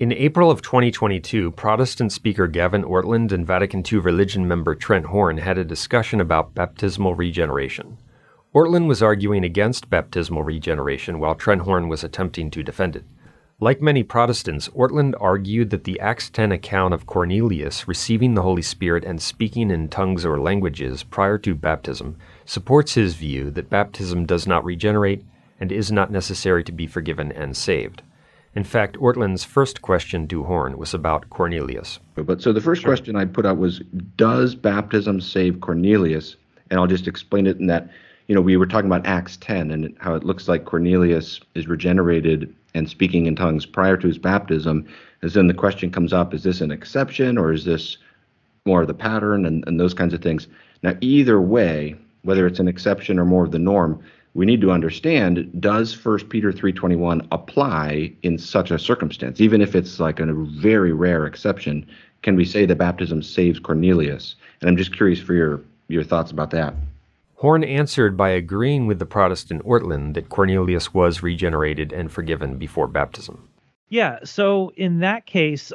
In April of 2022, Protestant speaker Gavin Ortlund and Vatican II religion member Trent Horn had a discussion about baptismal regeneration. Ortlund was arguing against baptismal regeneration while Trent Horn was attempting to defend it. Like many Protestants, Ortlund argued that the Acts 10 account of Cornelius receiving the Holy Spirit and speaking in tongues or languages prior to baptism supports his view that baptism does not regenerate and is not necessary to be forgiven and saved. In fact, Ortlund's first question to Horn was about Cornelius. So the first question I put out was, does baptism save Cornelius? And I'll just explain it in that, we were talking about Acts 10 and how it looks like Cornelius is regenerated and speaking in tongues prior to his baptism. As then the question comes up, is this an exception or is this more of the pattern and those kinds of things? Now, either way, whether it's an exception or more of the norm, we need to understand, does 1 Peter 3:21 apply in such a circumstance? Even if it's like a very rare exception, can we say that baptism saves Cornelius? And I'm just curious for your thoughts about that. Horn answered by agreeing with the Protestant Ortlund that Cornelius was regenerated and forgiven before baptism. Yeah, so in that case,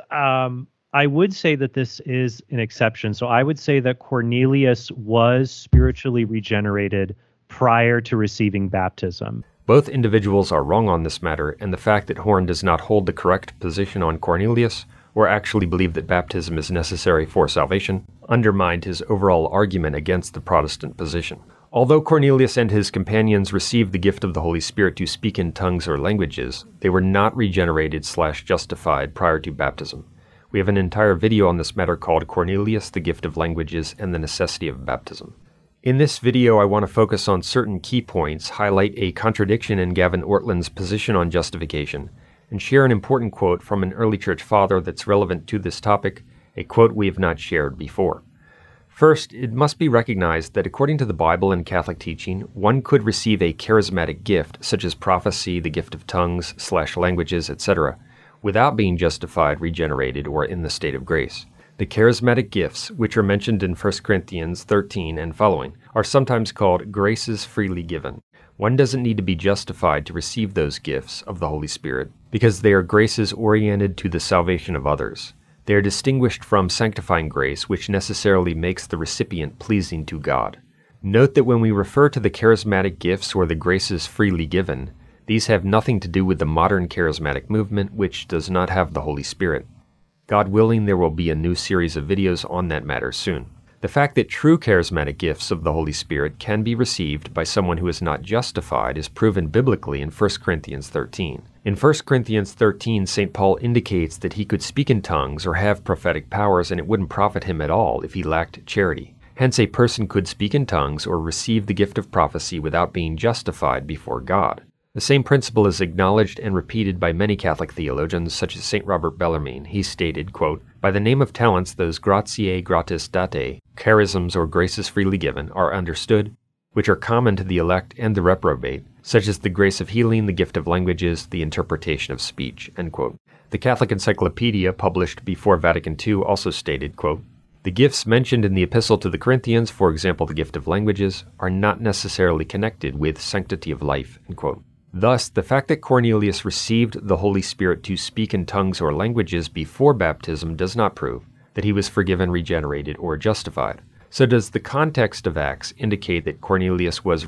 I would say that this is an exception. So I would say that Cornelius was spiritually regenerated prior to receiving baptism. Both individuals are wrong on this matter, and the fact that Horn does not hold the correct position on Cornelius, or actually believe that baptism is necessary for salvation, undermined his overall argument against the Protestant position. Although Cornelius and his companions received the gift of the Holy Spirit to speak in tongues or languages, they were not regenerated/justified prior to baptism. We have an entire video on this matter called Cornelius, the Gift of Languages, and the Necessity of Baptism. In this video, I want to focus on certain key points, highlight a contradiction in Gavin Ortlund's position on justification, and share an important quote from an early church father that's relevant to this topic, a quote we have not shared before. First, it must be recognized that according to the Bible and Catholic teaching, one could receive a charismatic gift, such as prophecy, the gift of tongues/languages, etc., without being justified, regenerated, or in the state of grace. The charismatic gifts, which are mentioned in 1 Corinthians 13 and following, are sometimes called graces freely given. One doesn't need to be justified to receive those gifts of the Holy Spirit, because they are graces oriented to the salvation of others. They are distinguished from sanctifying grace, which necessarily makes the recipient pleasing to God. Note that when we refer to the charismatic gifts or the graces freely given, these have nothing to do with the modern charismatic movement, which does not have the Holy Spirit. God willing, there will be a new series of videos on that matter soon. The fact that true charismatic gifts of the Holy Spirit can be received by someone who is not justified is proven biblically in 1 Corinthians 13. In 1 Corinthians 13, St. Paul indicates that he could speak in tongues or have prophetic powers and it wouldn't profit him at all if he lacked charity. Hence, a person could speak in tongues or receive the gift of prophecy without being justified before God. The same principle is acknowledged and repeated by many Catholic theologians, such as St. Robert Bellarmine. He stated, quote, "By the name of talents, those gratiae gratis date, charisms or graces freely given, are understood, which are common to the elect and the reprobate, such as the grace of healing, the gift of languages, the interpretation of speech," end quote. The Catholic Encyclopedia, published before Vatican II, also stated, quote, "The gifts mentioned in the Epistle to the Corinthians, for example the gift of languages, are not necessarily connected with sanctity of life," end quote. Thus, the fact that Cornelius received the Holy Spirit to speak in tongues or languages before baptism does not prove that he was forgiven, regenerated, or justified. So does the context of Acts indicate that Cornelius was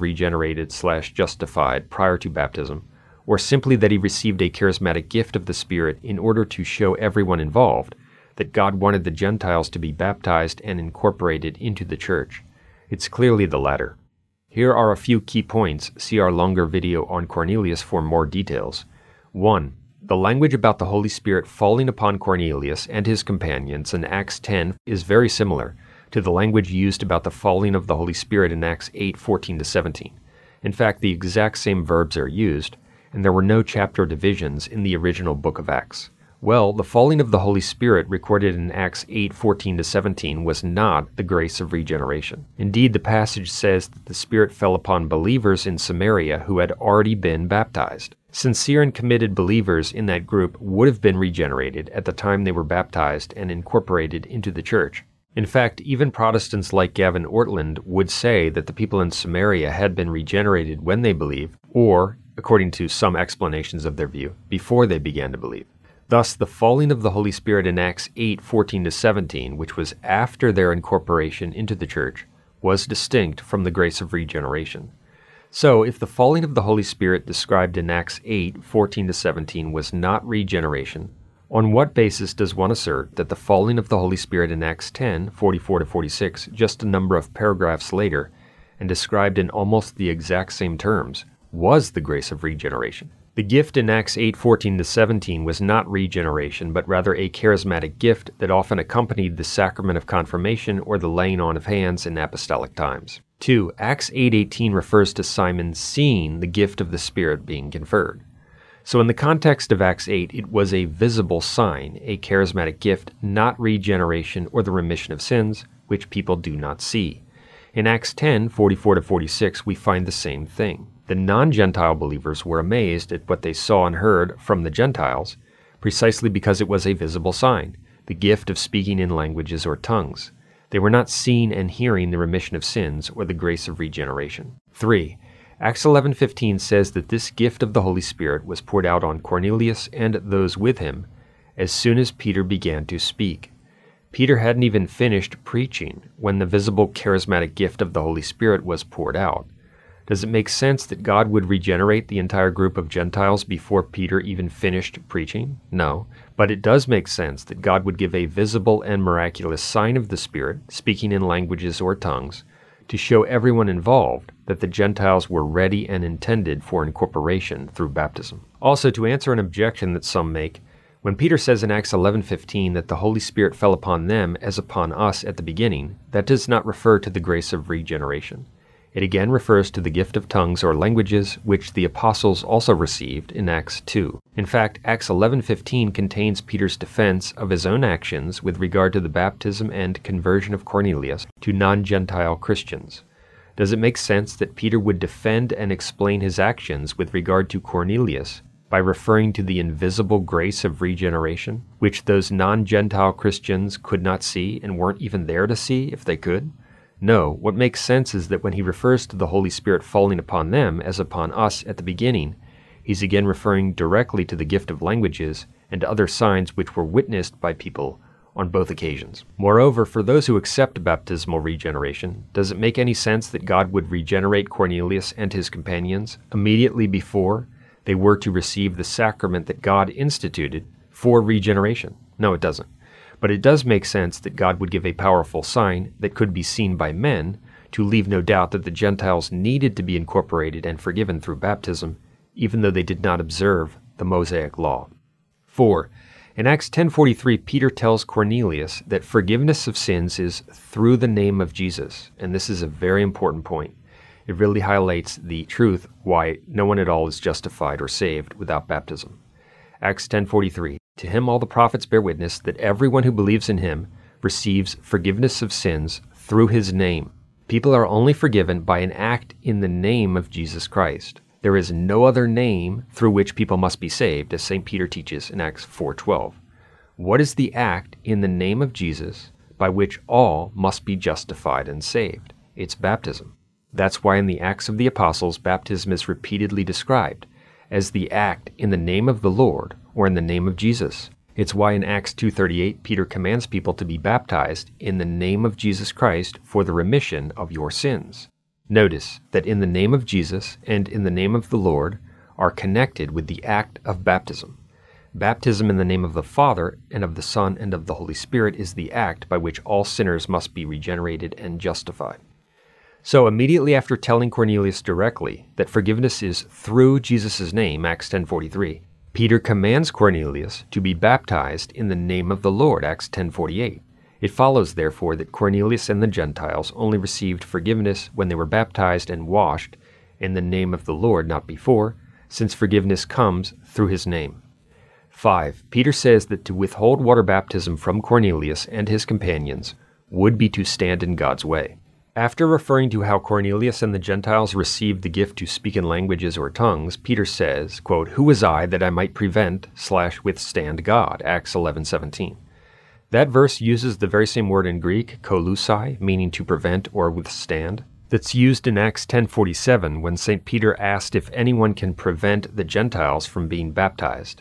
regenerated/justified prior to baptism, or simply that he received a charismatic gift of the Spirit in order to show everyone involved that God wanted the Gentiles to be baptized and incorporated into the church? It's clearly the latter. Here are a few key points. See our longer video on Cornelius for more details. 1. The language about the Holy Spirit falling upon Cornelius and his companions in Acts 10 is very similar to the language used about the falling of the Holy Spirit in Acts 8:14-17. In fact, the exact same verbs are used, and there were no chapter divisions in the original book of Acts. Well, the falling of the Holy Spirit recorded in Acts 8:14-17 was not the grace of regeneration. Indeed, the passage says that the Spirit fell upon believers in Samaria who had already been baptized. Sincere and committed believers in that group would have been regenerated at the time they were baptized and incorporated into the church. In fact, even Protestants like Gavin Ortlund would say that the people in Samaria had been regenerated when they believed, or, according to some explanations of their view, before they began to believe. Thus, the falling of the Holy Spirit in Acts 8:14-17, which was after their incorporation into the church, was distinct from the grace of regeneration. So, if the falling of the Holy Spirit described in Acts 8:14-17 was not regeneration, on what basis does one assert that the falling of the Holy Spirit in Acts 10:44-46, just a number of paragraphs later, and described in almost the exact same terms, was the grace of regeneration? The gift in Acts 8:14-17 was not regeneration, but rather a charismatic gift that often accompanied the sacrament of confirmation or the laying on of hands in apostolic times. 2. Acts 8:18 refers to Simon seeing the gift of the Spirit being conferred. So in the context of Acts 8, it was a visible sign, a charismatic gift, not regeneration or the remission of sins, which people do not see. In Acts 10:44-46, we find the same thing. The non-Gentile believers were amazed at what they saw and heard from the Gentiles, precisely because it was a visible sign, the gift of speaking in languages or tongues. They were not seeing and hearing the remission of sins or the grace of regeneration. 3. Acts 11:15 says that this gift of the Holy Spirit was poured out on Cornelius and those with him as soon as Peter began to speak. Peter hadn't even finished preaching when the visible charismatic gift of the Holy Spirit was poured out. Does it make sense that God would regenerate the entire group of Gentiles before Peter even finished preaching? No, but it does make sense that God would give a visible and miraculous sign of the Spirit, speaking in languages or tongues, to show everyone involved that the Gentiles were ready and intended for incorporation through baptism. Also, to answer an objection that some make, when Peter says in Acts 11:15 that the Holy Spirit fell upon them as upon us at the beginning, that does not refer to the grace of regeneration. It again refers to the gift of tongues or languages, which the apostles also received in Acts 2. In fact, Acts 11:15 contains Peter's defense of his own actions with regard to the baptism and conversion of Cornelius to non-Gentile Christians. Does it make sense that Peter would defend and explain his actions with regard to Cornelius by referring to the invisible grace of regeneration, which those non-Gentile Christians could not see and weren't even there to see if they could? No, what makes sense is that when he refers to the Holy Spirit falling upon them as upon us at the beginning, he's again referring directly to the gift of languages and other signs which were witnessed by people on both occasions. Moreover, for those who accept baptismal regeneration, does it make any sense that God would regenerate Cornelius and his companions immediately before they were to receive the sacrament that God instituted for regeneration? No, it doesn't. But it does make sense that God would give a powerful sign that could be seen by men to leave no doubt that the Gentiles needed to be incorporated and forgiven through baptism, even though they did not observe the Mosaic law. 4. In Acts 10:43, Peter tells Cornelius that forgiveness of sins is through the name of Jesus, and this is a very important point. It really highlights the truth why no one at all is justified or saved without baptism. Acts 10:43, to him all the prophets bear witness that everyone who believes in him receives forgiveness of sins through his name. People are only forgiven by an act in the name of Jesus Christ. There is no other name through which people must be saved, as St. Peter teaches in Acts 4:12. What is the act in the name of Jesus by which all must be justified and saved? It's baptism. That's why in the Acts of the Apostles, baptism is repeatedly described as the act in the name of the Lord or in the name of Jesus. It's why in Acts 2:38, Peter commands people to be baptized in the name of Jesus Christ for the remission of your sins. Notice that in the name of Jesus and in the name of the Lord are connected with the act of baptism. Baptism in the name of the Father and of the Son and of the Holy Spirit is the act by which all sinners must be regenerated and justified. So immediately after telling Cornelius directly that forgiveness is through Jesus' name, Acts 10:43, Peter commands Cornelius to be baptized in the name of the Lord, Acts 10:48. It follows, therefore, that Cornelius and the Gentiles only received forgiveness when they were baptized and washed in the name of the Lord, not before, since forgiveness comes through his name. 5. Peter says that to withhold water baptism from Cornelius and his companions would be to stand in God's way. After referring to how Cornelius and the Gentiles received the gift to speak in languages or tongues, Peter says, quote, "Who was I that I might prevent/withstand God?" Acts 11:17. That verse uses the very same word in Greek, kolusai, meaning to prevent or withstand, that's used in Acts 10:47 when St. Peter asked if anyone can prevent the Gentiles from being baptized.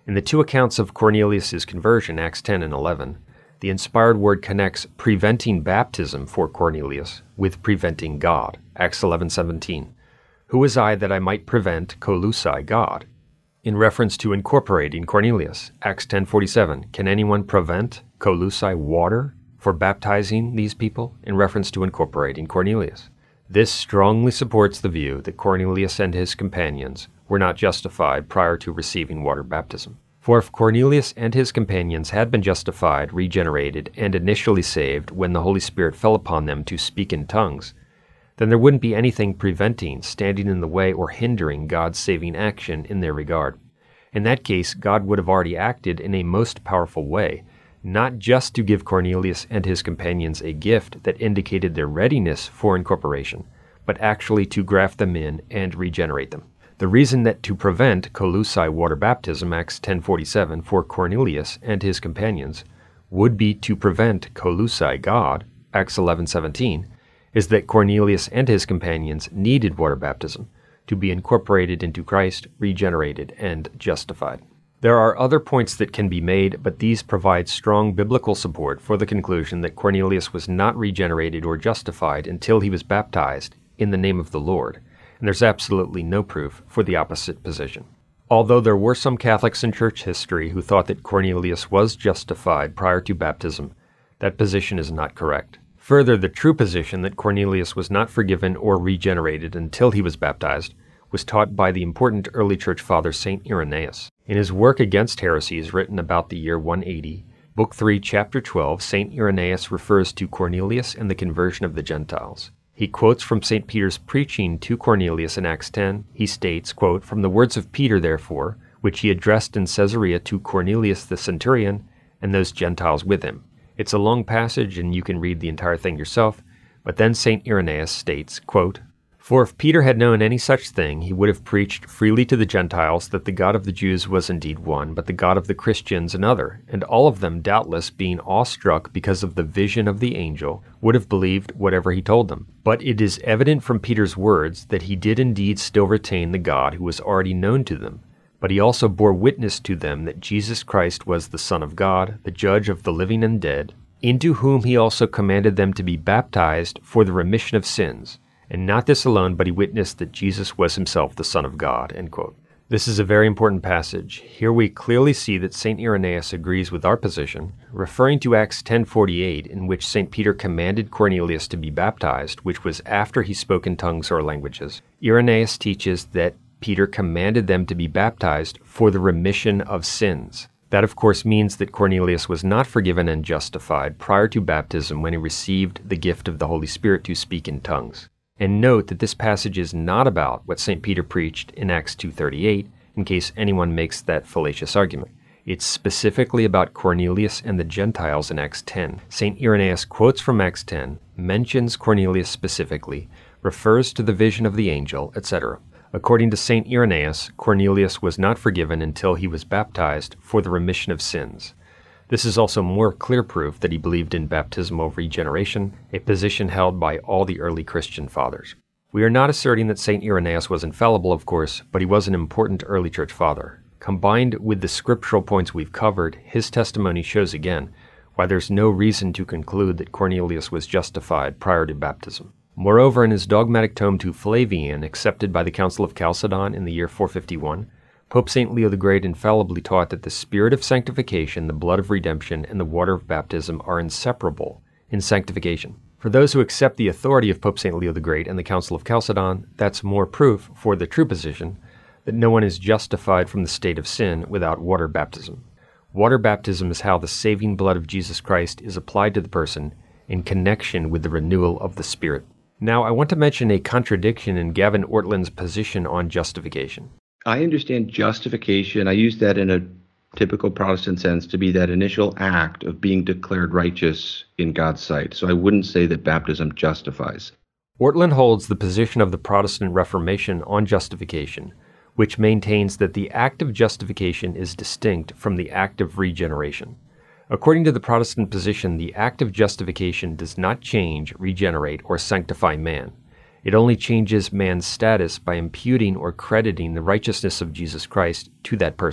In the two accounts of Cornelius' conversion, Acts 10 and 11, the inspired word connects preventing baptism for Cornelius with preventing God, Acts 11:17. Who was I that I might prevent, kolusai, God? In reference to incorporating Cornelius, Acts 10:47. Can anyone prevent, kolusai, water for baptizing these people? In reference to incorporating Cornelius. This strongly supports the view that Cornelius and his companions were not justified prior to receiving water baptism. For if Cornelius and his companions had been justified, regenerated, and initially saved when the Holy Spirit fell upon them to speak in tongues, then there wouldn't be anything preventing, standing in the way, or hindering God's saving action in their regard. In that case, God would have already acted in a most powerful way, not just to give Cornelius and his companions a gift that indicated their readiness for incorporation, but actually to graft them in and regenerate them. The reason that to prevent kolusai water baptism, Acts 10:47, for Cornelius and his companions, would be to prevent kolusai God, Acts 11:17, is that Cornelius and his companions needed water baptism to be incorporated into Christ, regenerated, and justified. There are other points that can be made, but these provide strong biblical support for the conclusion that Cornelius was not regenerated or justified until he was baptized in the name of the Lord, and there's absolutely no proof for the opposite position. Although there were some Catholics in church history who thought that Cornelius was justified prior to baptism, that position is not correct. Further, the true position that Cornelius was not forgiven or regenerated until he was baptized was taught by the important early church father St. Irenaeus. In his work Against Heresies, written about the year 180, Book 3, Chapter 12, St. Irenaeus refers to Cornelius and the conversion of the Gentiles. He quotes from St. Peter's preaching to Cornelius in Acts 10. He states, quote, "From the words of Peter, therefore, which he addressed in Caesarea to Cornelius the centurion and those Gentiles with him." It's a long passage, and you can read the entire thing yourself, but then St. Irenaeus states, quote, "For if Peter had known any such thing, he would have preached freely to the Gentiles that the God of the Jews was indeed one, but the God of the Christians another, and all of them, doubtless, being awestruck because of the vision of the angel, would have believed whatever he told them. But it is evident from Peter's words that he did indeed still retain the God who was already known to them. But he also bore witness to them that Jesus Christ was the Son of God, the judge of the living and dead, into whom he also commanded them to be baptized for the remission of sins. And not this alone, but he witnessed that Jesus was himself the Son of God." End quote. This is a very important passage. Here we clearly see that St. Irenaeus agrees with our position, referring to Acts 10:48, in which St. Peter commanded Cornelius to be baptized, which was after he spoke in tongues or languages. Irenaeus teaches that Peter commanded them to be baptized for the remission of sins. That, of course, means that Cornelius was not forgiven and justified prior to baptism when he received the gift of the Holy Spirit to speak in tongues. And note that this passage is not about what St. Peter preached in Acts 2:38, in case anyone makes that fallacious argument. It's specifically about Cornelius and the Gentiles in Acts 10. St. Irenaeus quotes from Acts 10, mentions Cornelius specifically, refers to the vision of the angel, etc. According to St. Irenaeus, Cornelius was not forgiven until he was baptized for the remission of sins. This is also more clear proof that he believed in baptismal regeneration, a position held by all the early Christian fathers. We are not asserting that St. Irenaeus was infallible, of course, but he was an important early church father. Combined with the scriptural points we've covered, his testimony shows again why there's no reason to conclude that Cornelius was justified prior to baptism. Moreover, in his dogmatic tome to Flavian, accepted by the Council of Chalcedon in the year 451, Pope St. Leo the Great infallibly taught that the spirit of sanctification, the blood of redemption, and the water of baptism are inseparable in sanctification. For those who accept the authority of Pope St. Leo the Great and the Council of Chalcedon, that's more proof for the true position that no one is justified from the state of sin without water baptism. Water baptism is how the saving blood of Jesus Christ is applied to the person in connection with the renewal of the Spirit. Now, I want to mention a contradiction in Gavin Ortlund's position on justification. I understand justification. I use that in a typical Protestant sense to be that initial act of being declared righteous in God's sight. So I wouldn't say that baptism justifies. Ortlund holds the position of the Protestant Reformation on justification, which maintains that the act of justification is distinct from the act of regeneration. According to the Protestant position, the act of justification does not change, regenerate, or sanctify man. It only changes man's status by imputing or crediting the righteousness of Jesus Christ to that person.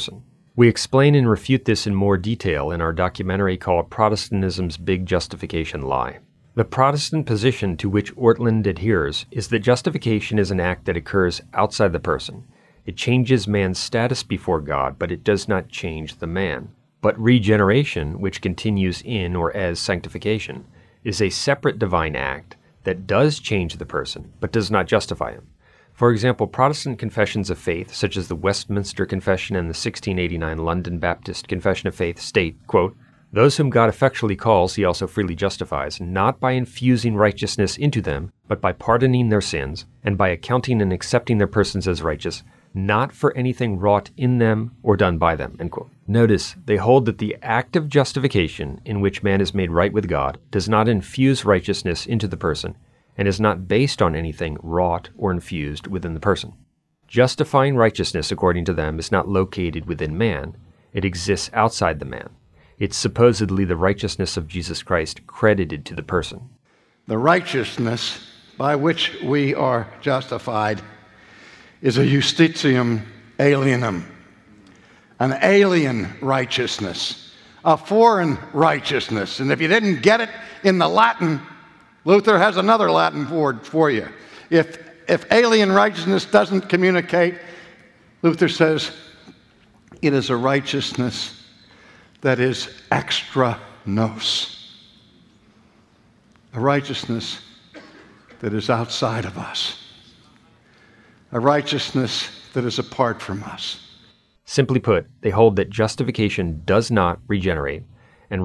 We explain and refute this in more detail in our documentary called Protestantism's Big Justification Lie. The Protestant position to which Ortlund adheres is that justification is an act that occurs outside the person. It changes man's status before God, but it does not change the man. But regeneration, which continues in or as sanctification, is a separate divine act that does change the person, but does not justify him. For example, Protestant confessions of faith, such as the Westminster Confession and the 1689 London Baptist Confession of Faith, state, quote, "Those whom God effectually calls, he also freely justifies, not by infusing righteousness into them, but by pardoning their sins, and by accounting and accepting their persons as righteous, not for anything wrought in them or done by them." End quote. Notice, they hold that the act of justification in which man is made right with God does not infuse righteousness into the person, and is not based on anything wrought or infused within the person. Justifying righteousness, according to them, is not located within man. It exists outside the man. It's supposedly the righteousness of Jesus Christ credited to the person. The righteousness by which we are justified is a justitium alienum, an alien righteousness, a foreign righteousness. And if you didn't get it in the Latin, Luther has another Latin word for you. If alien righteousness doesn't communicate, Luther says it is a righteousness that is extra nos, a righteousness that is outside of us, a righteousness that is apart from us. Simply put, they hold that justification does not regenerate, and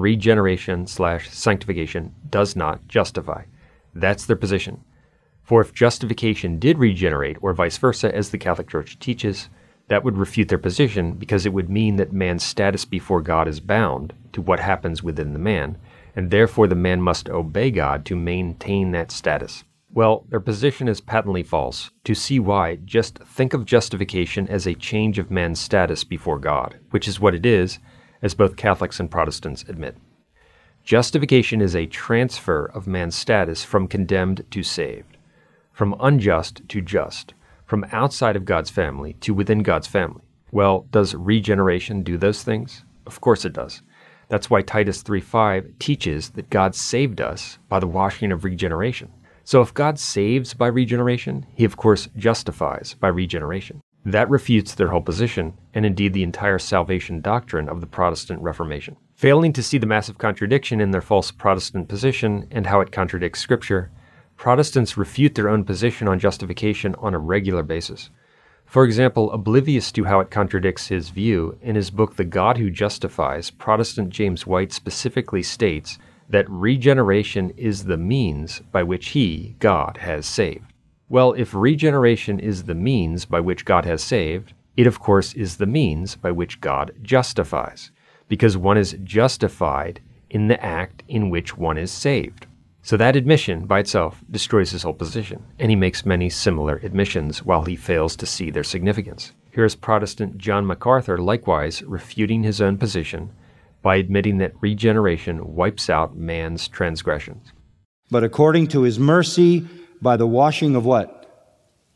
regeneration/sanctification does not justify. That's their position. For if justification did regenerate, or vice versa, as the Catholic Church teaches, that would refute their position, because it would mean that man's status before God is bound to what happens within the man, and therefore the man must obey God to maintain that status. Well, their position is patently false. To see why, just think of justification as a change of man's status before God, which is what it is, as both Catholics and Protestants admit. Justification is a transfer of man's status from condemned to saved, from unjust to just, from outside of God's family to within God's family. Well, does regeneration do those things? Of course it does. That's why Titus 3:5 teaches that God saved us by the washing of regeneration. So if God saves by regeneration, he of course justifies by regeneration. That refutes their whole position, and indeed the entire salvation doctrine of the Protestant Reformation. Failing to see the massive contradiction in their false Protestant position and how it contradicts Scripture, Protestants refute their own position on justification on a regular basis. For example, oblivious to how it contradicts his view, in his book The God Who Justifies, Protestant James White specifically states that regeneration is the means by which he, God, has saved. Well, if regeneration is the means by which God has saved, it of course is the means by which God justifies, because one is justified in the act in which one is saved. So that admission by itself destroys his whole position, and he makes many similar admissions while he fails to see their significance. Here is Protestant John MacArthur likewise refuting his own position by admitting that regeneration wipes out man's transgressions. But according to his mercy, by the washing of what?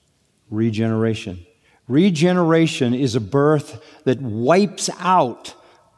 Regeneration. Regeneration is a birth that wipes out,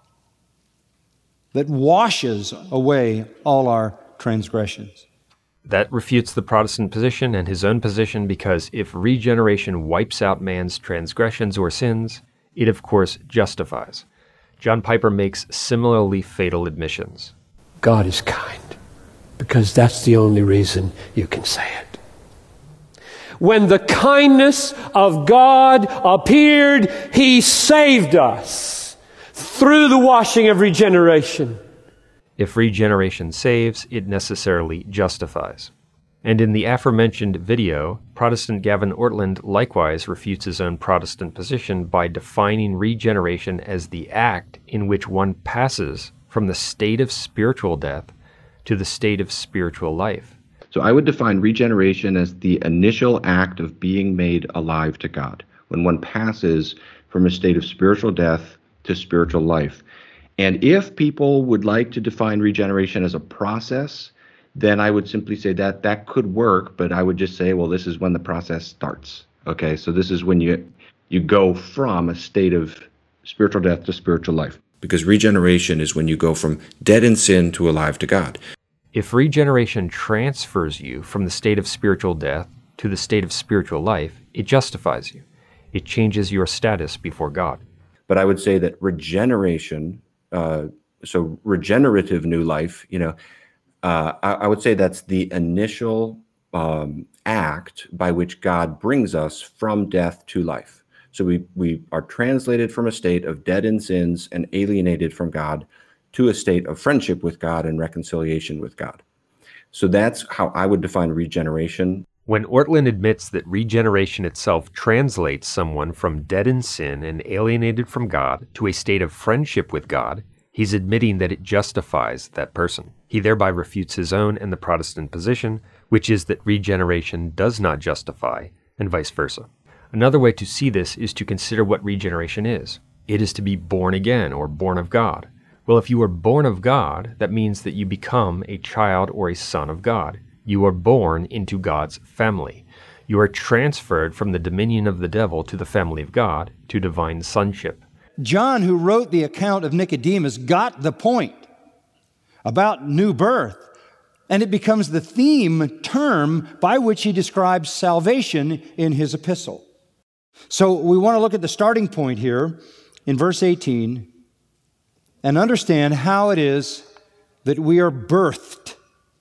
that washes away all our transgressions. That refutes the Protestant position and his own position, because if regeneration wipes out man's transgressions or sins, it of course justifies. John Piper makes similarly fatal admissions. God is kind, because that's the only reason you can say it. When the kindness of God appeared, he saved us through the washing of regeneration. If regeneration saves, it necessarily justifies. And in the aforementioned video, Protestant Gavin Ortlund likewise refutes his own Protestant position by defining regeneration as the act in which one passes from the state of spiritual death to the state of spiritual life. So I would define regeneration as the initial act of being made alive to God, when one passes from a state of spiritual death to spiritual life. And if people would like to define regeneration as a process, then I would simply say that that could work, but I would just say, well, this is when the process starts. Okay, so this is when you go from a state of spiritual death to spiritual life. Because regeneration is when you go from dead in sin to alive to God. If regeneration transfers you from the state of spiritual death to the state of spiritual life, it justifies you. It changes your status before God. But I would say that regeneration, so regenerative new life, I would say that's the initial act by which God brings us from death to life. So we are translated from a state of dead in sins and alienated from God to a state of friendship with God and reconciliation with God. So that's how I would define regeneration. When Ortlund admits that regeneration itself translates someone from dead in sin and alienated from God to a state of friendship with God, he's admitting that it justifies that person. He thereby refutes his own and the Protestant position, which is that regeneration does not justify, and vice versa. Another way to see this is to consider what regeneration is. It is to be born again, or born of God. Well, if you are born of God, that means that you become a child or a son of God. You are born into God's family. You are transferred from the dominion of the devil to the family of God, to divine sonship. John, who wrote the account of Nicodemus, got the point about new birth, and it becomes the theme term by which he describes salvation in his epistle. So we want to look at the starting point here in verse 18 and understand how it is that we are birthed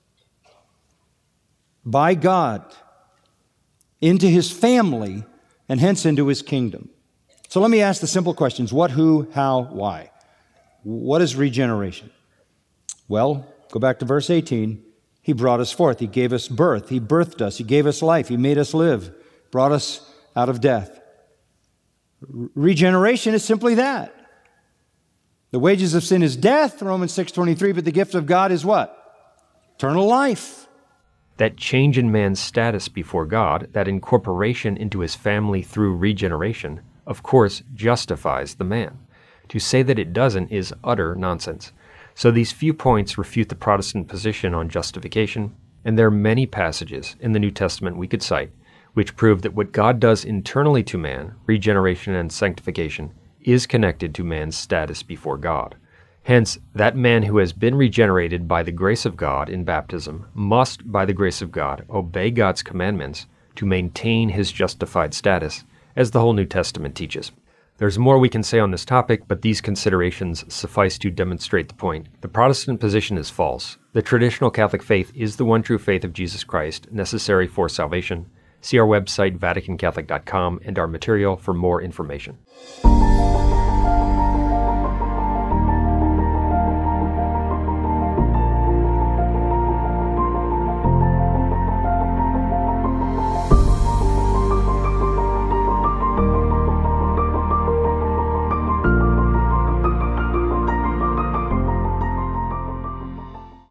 by God into his family and hence into his kingdom. So let me ask the simple questions: what, who, how, why? What is regeneration? Well, go back to verse 18. He brought us forth. He gave us birth. He birthed us. He gave us life. He made us live, brought us out of death. Regeneration is simply that. The wages of sin is death, Romans 6:23, but the gift of God is what? Eternal life. That change in man's status before God, that incorporation into his family through regeneration, of course, justifies the man. To say that it doesn't is utter nonsense. So these few points refute the Protestant position on justification, and there are many passages in the New Testament we could cite which prove that what God does internally to man, regeneration and sanctification, is connected to man's status before God. Hence, that man who has been regenerated by the grace of God in baptism must, by the grace of God, obey God's commandments to maintain his justified status, as the whole New Testament teaches. There's more we can say on this topic, but these considerations suffice to demonstrate the point. The Protestant position is false. The traditional Catholic faith is the one true faith of Jesus Christ, necessary for salvation. See our website, VaticanCatholic.com, and our material for more information.